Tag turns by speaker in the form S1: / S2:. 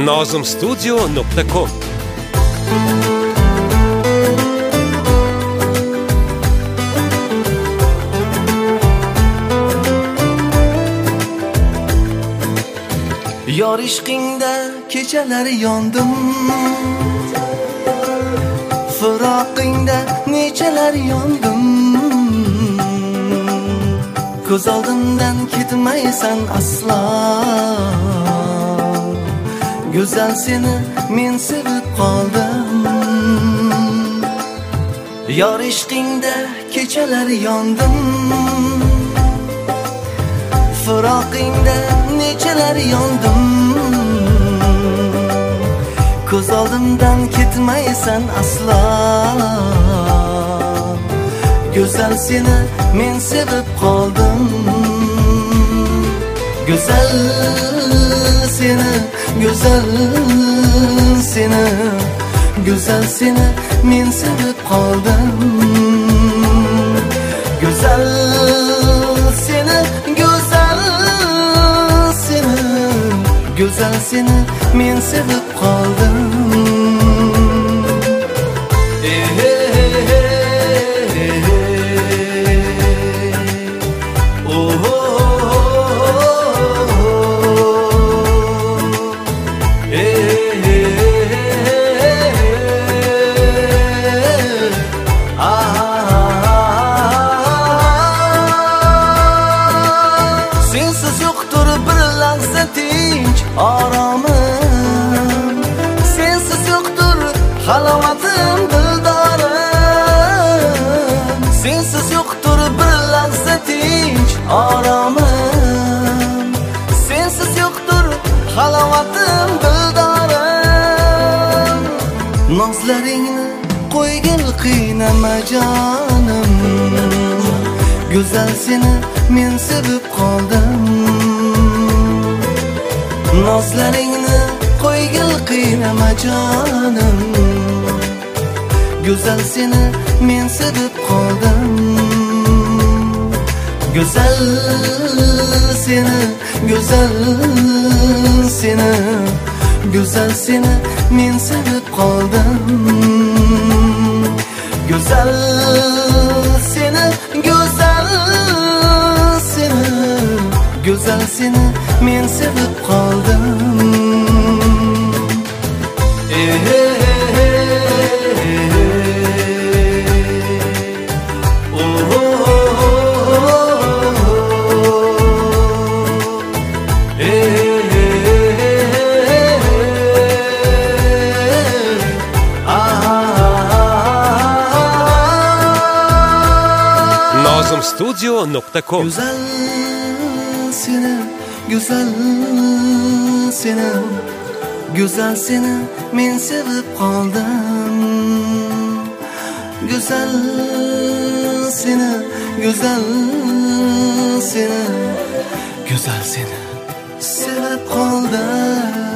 S1: nozimstudio.com.
S2: Yor ishqingda kechalar yondim, firoqingda nechalar yondim. Ko'z oldimdan ketmaysan aslo, go'zal seni men sevib qoldim. Yor ishqingda kechalar yondim, firoqingda nechalar yondim. Ko'z oldimdan ketmaysan aslo, go'zal seni men sevib qoldim. Go'zal seni, go'zal seni, go'zal seni men sevib qoldim. Go'zal seni, go'zal seni, go'zal seni men sevib qoldim. Sensiz yo'qdir bir lahza tinch oromim, sensiz yo'qdir halovatim dildorim. Sensiz yo'qdir bir lahza tinch oromim, sensiz yo'qdir halovatim dildorim. Nozlaringni qo'ygil qiynama jonim, go'zal seni men sevib qoldim. Nozlaringni qo'ygil qiynama jonim, go'zal seni men sevib qoldim. Go'zal seni, go'zal seni, go'zal seni men sevib qoldim. Go'zal seni, go'zal seni, go'zal seni men sevib qoldim.
S1: nozimstudio.com.
S2: Güzel seni, güzel seni, güzel seni men sevib qoldim. Güzel seni, güzel seni, güzel seni sevib qoldim.